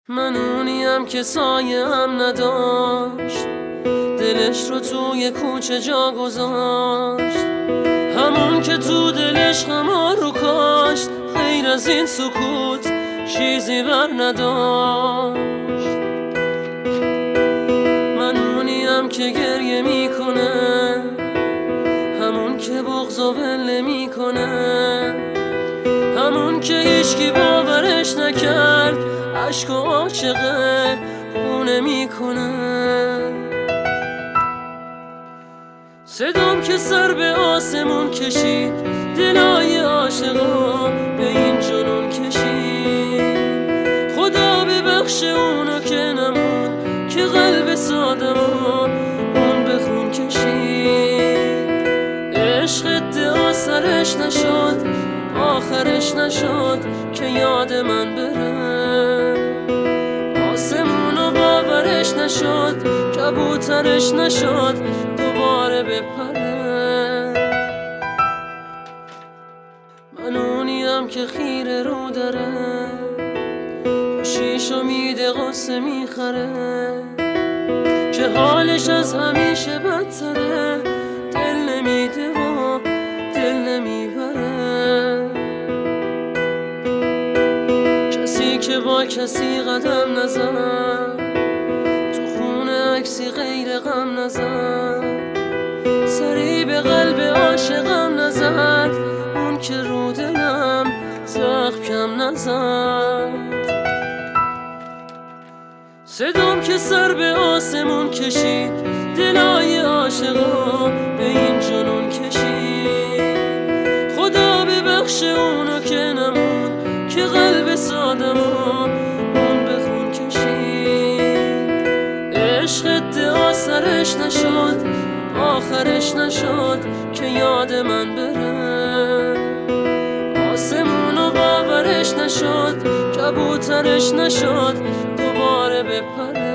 من اونیم که سایه هم نداشت، دلش رو توی کوچه جا گذاشت، همون که تو دلش خمار رو کاشت، غیر از این سکوت چیزی بر نداشت. من اونیم که گریه میکنه، همون که بغض و ول میکنه، همون که هیچکی باورش نکرد، عشق و عاشقه خونه میکنه. صدام که سر به آسمون کشید، دلای عاشقا به این جنون کشید. خدا ببخش اونو که نمون، که قلب سادمو اون به خون کشید. عشق ادعا سرش نشد، آخرش نشد که یاد من بره. آسمونو باورش نشد، کبوترش نشد دوباره بپره. من اونیم که خیره رو داره، خوشیش میده قصه میخره، که حالش از همیشه بدتره، دل نمیده و دل نمیبره. کسی که با کسی قدم نزد، تو خونه عکسی غیر غم نزد، سری به قلب عاشقم نزد، اون که رو دلم زخم کم نزد. صدام که سر به آسمون کشید، دلای عاشقا به این جنون کشید. خدا ببخش اونو که نمون، که قلب سادمو اون به خون کشید. عشق ادعا سرش نشد، آخرش نشد که یاد من بره. آسمونو باورش نشد، کبوترش نشد دوباره بپره.